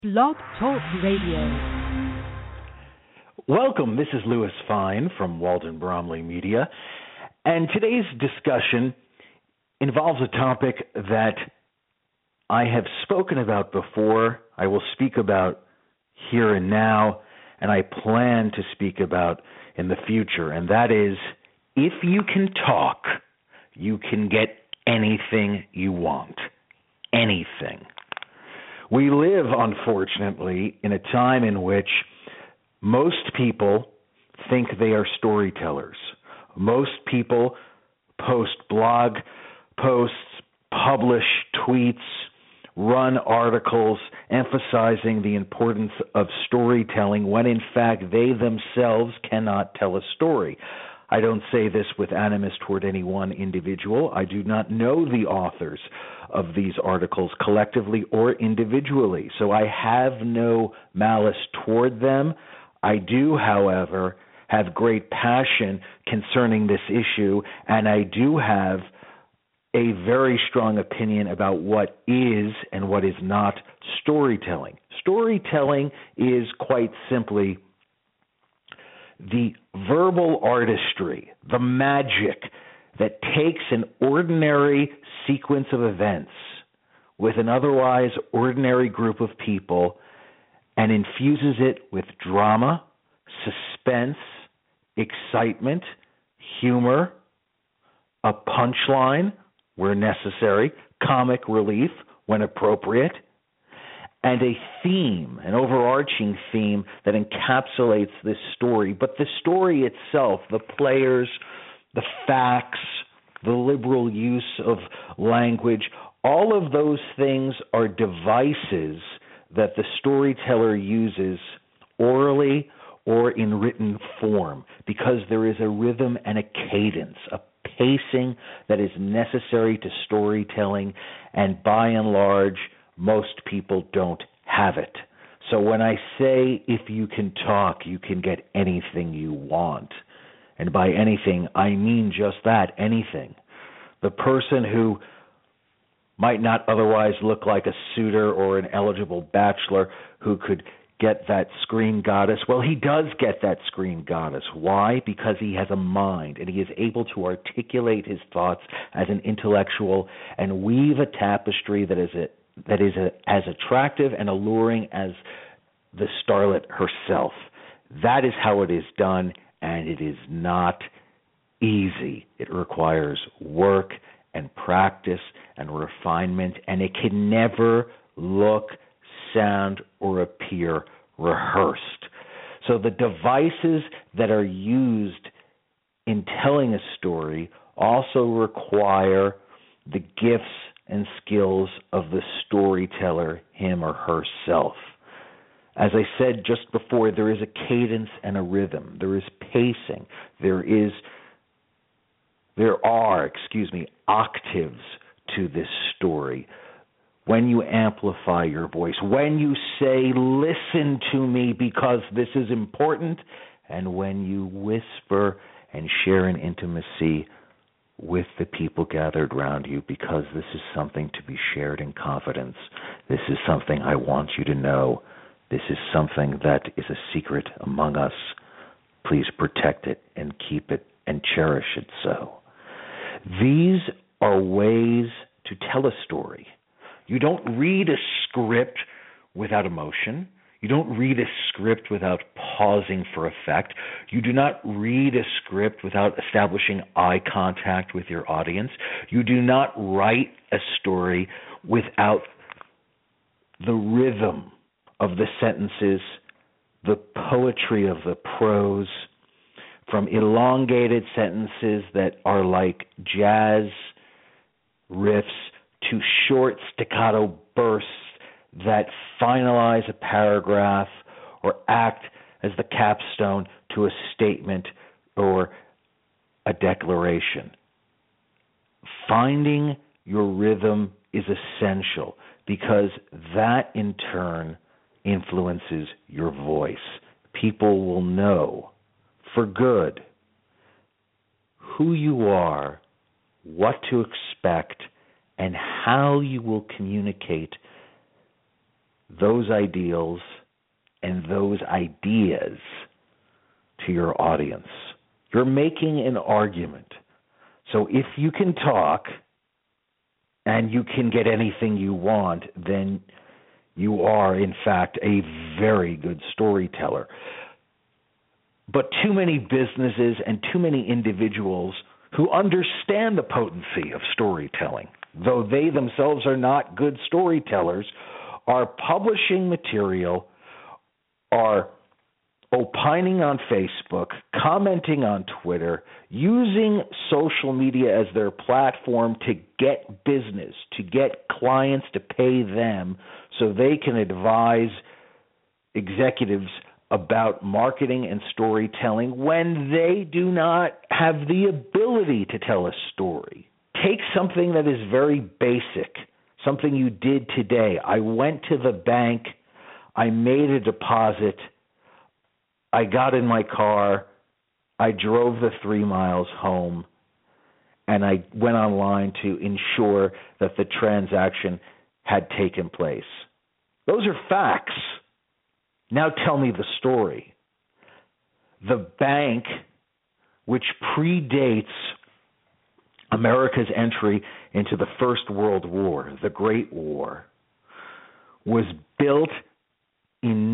Blog Talk Radio. Welcome, this is Louis Fine from Walden Bromley Media, and today's discussion involves a topic that I have spoken about before, I will speak about here and now, and I plan to speak about in the future, and that is, if you can talk, you can get anything you want. Anything. We live, unfortunately, in a time in which most people think they are storytellers. Most people post blog posts, publish tweets, run articles emphasizing the importance of storytelling when in fact they themselves cannot tell a story. I don't say this with animus toward any one individual. I do not know the authors of these articles collectively or individually, so I have no malice toward them. I do, however, have great passion concerning this issue, and I do have a very strong opinion about what is and what is not storytelling. Storytelling is quite simply the verbal artistry, the magic that takes an ordinary sequence of events with an otherwise ordinary group of people and infuses it with drama, suspense, excitement, humor, a punchline where necessary, comic relief when appropriate, and a theme, an overarching theme that encapsulates this story. But the story itself, the players, the facts, the liberal use of language, all of those things are devices that the storyteller uses orally or in written form because there is a rhythm and a cadence, a pacing that is necessary to storytelling, and by and large, most people don't have it. So when I say if you can talk, you can get anything you want, and by anything, I mean just that, anything. The person who might not otherwise look like a suitor or an eligible bachelor who could get that screen goddess, well, he does get that screen goddess. Why? Because he has a mind, and he is able to articulate his thoughts as an intellectual and weave a tapestry that is as attractive and alluring as the starlet herself. That is how it is done, and it is not easy. It requires work and practice and refinement, and it can never look, sound, or appear rehearsed. So the devices that are used in telling a story also require the gifts and skills of the storyteller, him or herself. As I said just before, there is a cadence and a rhythm. There is pacing. There are octaves to this story. When you amplify your voice, when you say, listen to me because this is important, and when you whisper and share an intimacy with the people gathered around you because this is something to be shared in confidence. This is something I want you to know. This is something that is a secret among us. Please protect it and keep it and cherish it so. These are ways to tell a story. You don't read a script without emotion. You don't read a script without pausing for effect. You do not read a script without establishing eye contact with your audience. You do not write a story without the rhythm of the sentences, the poetry of the prose, from elongated sentences that are like jazz riffs to short staccato bursts that finalize a paragraph or act as the capstone to a statement or a declaration. Finding your rhythm is essential because that in turn influences your voice. People will know for good who you are, what to expect, and how you will communicate those ideals and those ideas to your audience. You're making an argument. So if you can talk and you can get anything you want, then you are, in fact, a very good storyteller. But too many businesses and too many individuals who understand the potency of storytelling, though they themselves are not good storytellers, are publishing material, are opining on Facebook, commenting on Twitter, using social media as their platform to get business, to get clients to pay them so they can advise executives about marketing and storytelling when they do not have the ability to tell a story. Take something that is very basic, something you did today. I went to the bank, I made a deposit, I got in my car, I drove the 3 miles home, and I went online to ensure that the transaction had taken place. Those are facts. Now tell me the story. The bank, which predates America's entry into the First World War, the Great War, was built in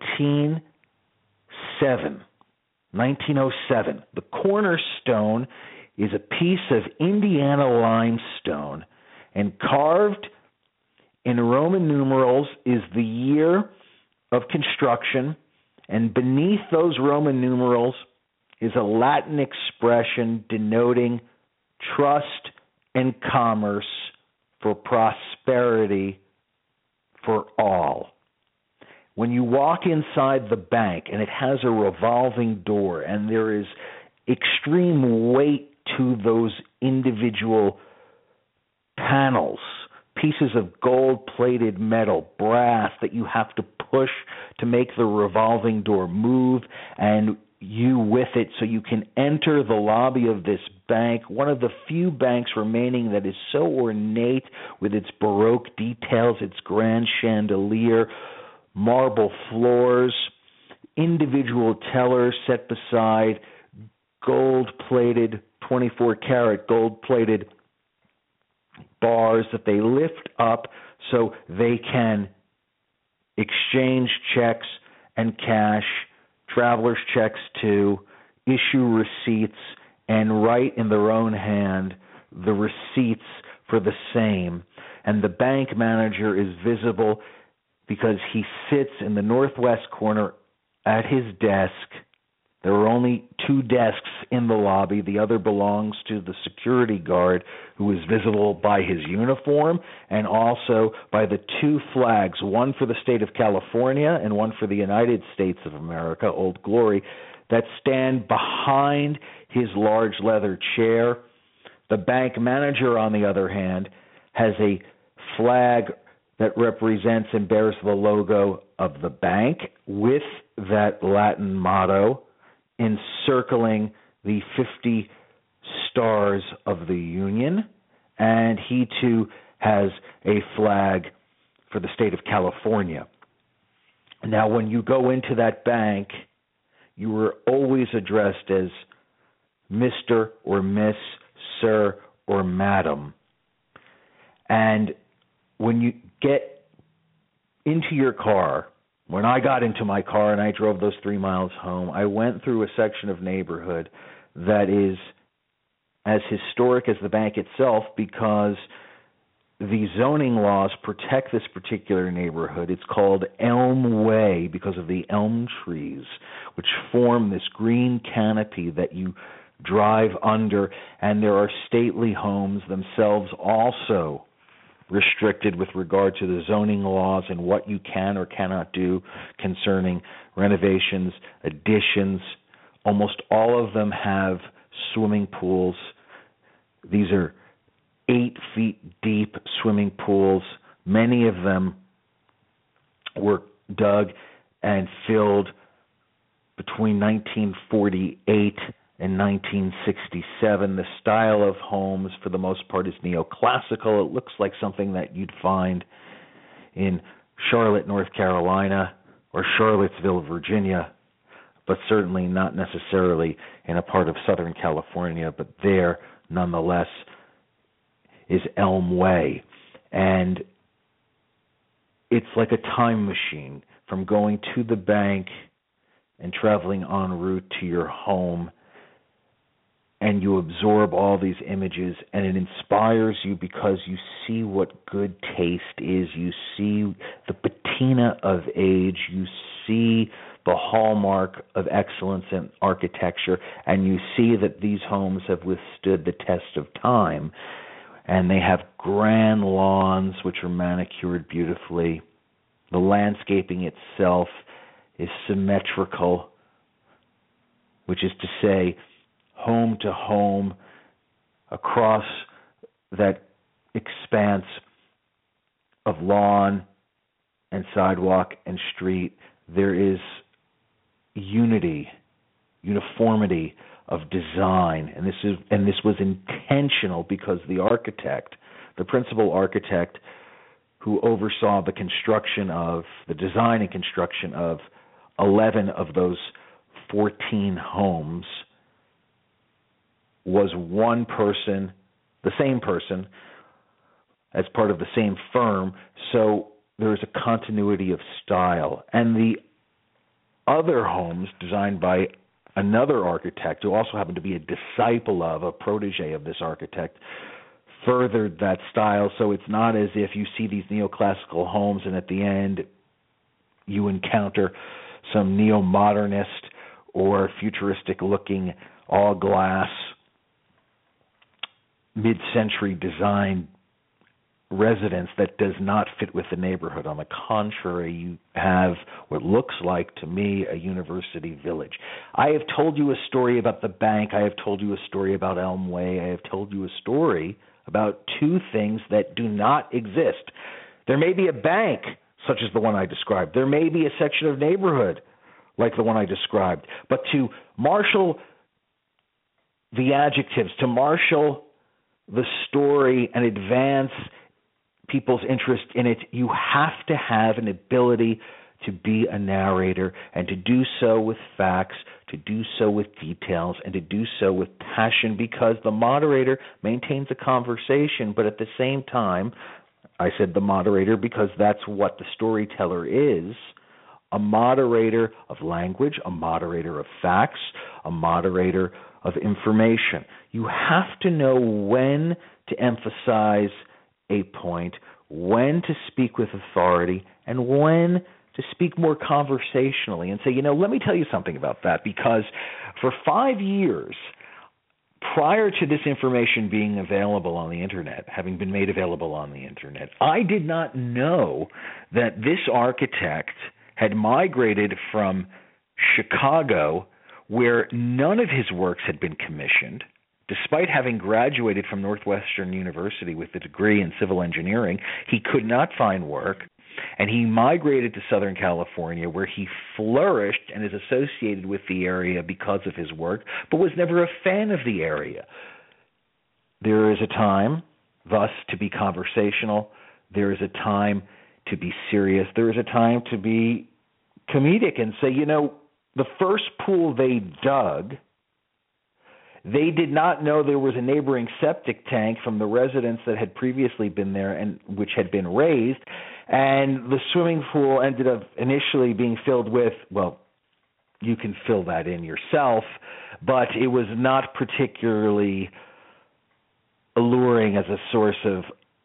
1907. The cornerstone is a piece of Indiana limestone, and carved in Roman numerals is the year of construction, and beneath those Roman numerals is a Latin expression denoting trust and commerce for prosperity for all. When you walk inside the bank and it has a revolving door and there is extreme weight to those individual panels, pieces of gold-plated metal, brass that you have to push to make the revolving door move, and you with it so you can enter the lobby of this bank, one of the few banks remaining that is so ornate with its Baroque details, its grand chandelier, marble floors, individual tellers set beside gold-plated, 24-karat gold-plated bars that they lift up so they can exchange checks and cash, traveler's checks too, issue receipts, and write in their own hand the receipts for the same. And the bank manager is visible because he sits in the northwest corner at his desk. There are only 2 desks in the lobby. The other belongs to the security guard, who is visible by his uniform and also by the 2 flags, one for the state of California and one for the United States of America, Old Glory, that stand behind his large leather chair. The bank manager, on the other hand, has a flag that represents and bears the logo of the bank with that Latin motto encircling the 50 stars of the Union, and he too has a flag for the state of California. Now, when you go into that bank, you were always addressed as Mr. or Miss, Sir or Madam. And when you get into your car, when I got into my car and I drove those 3 miles home, I went through a section of neighborhood that is as historic as the bank itself because the zoning laws protect this particular neighborhood. It's called Elm Way because of the elm trees, which form this green canopy that you drive under, and there are stately homes themselves also restricted with regard to the zoning laws and what you can or cannot do concerning renovations, additions. Almost all of them have swimming pools. These are 8 feet deep swimming pools. Many of them were dug and filled between 1948 in 1967. The style of homes, for the most part, is neoclassical. It looks like something that you'd find in Charlotte, North Carolina, or Charlottesville, Virginia, but certainly not necessarily in a part of Southern California, but there, nonetheless, is Elm Way. And it's like a time machine from going to the bank and traveling en route to your home, and you absorb all these images, and it inspires you because you see what good taste is. You see the patina of age. You see the hallmark of excellence in architecture, and you see that these homes have withstood the test of time, and they have grand lawns which are manicured beautifully. The landscaping itself is symmetrical, which is to say, home to home, across that expanse of lawn and sidewalk and street, there is uniformity of design, and this was intentional because the architect, the principal architect who oversaw the design and construction of 11 of those 14 homes, was one person, the same person, as part of the same firm, so there is a continuity of style. And the other homes designed by another architect who also happened to be a disciple of, a protege of this architect, furthered that style. So it's not as if you see these neoclassical homes and at the end you encounter some neo-modernist or futuristic-looking all-glass mid-century design residence that does not fit with the neighborhood. On the contrary, you have what looks like to me a university village. I have told you a story about the bank. I have told you a story about Elm Way. I have told you a story about two things that do not exist. There may be a bank such as the one I described. There may be a section of neighborhood like the one I described. But to marshal the adjectives, to marshal the story and advance people's interest in it, you have to have an ability to be a narrator and to do so with facts, to do so with details, and to do so with passion, because the moderator maintains a conversation, but at the same time, I said the moderator because that's what the storyteller is, a moderator of language, a moderator of facts, a moderator of information. You have to know when to emphasize a point, when to speak with authority, and when to speak more conversationally and say, let me tell you something about that, because for 5 years, prior to this information being available on the Internet, having been made available on the Internet, I did not know that this architect had migrated from Chicago, where none of his works had been commissioned, despite having graduated from Northwestern University with a degree in civil engineering. He could not find work, and he migrated to Southern California, where he flourished and is associated with the area because of his work, but was never a fan of the area. There is a time, thus, to be conversational. There is a time to be serious. There is a time to be comedic and say, the first pool they dug, they did not know there was a neighboring septic tank from the residence that had previously been there and which had been raised, and the swimming pool ended up initially being filled with, well, you can fill that in yourself, but it was not particularly alluring as a source of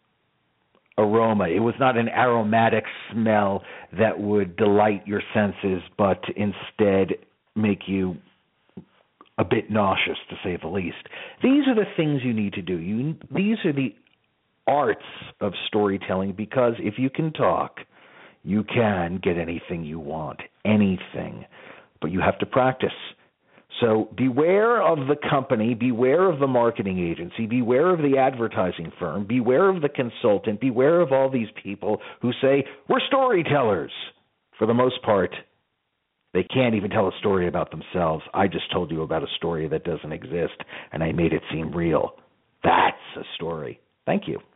aroma. It was not an aromatic smell that would delight your senses, but instead make you a bit nauseous, to say the least. These are the things you need to do. These are the arts of storytelling, because if you can talk, you can get anything you want, anything, but you have to practice. So beware of the company, beware of the marketing agency, beware of the advertising firm, beware of the consultant, beware of all these people who say, we're storytellers. For the most part, they can't even tell a story about themselves. I just told you about a story that doesn't exist, and I made it seem real. That's a story. Thank you.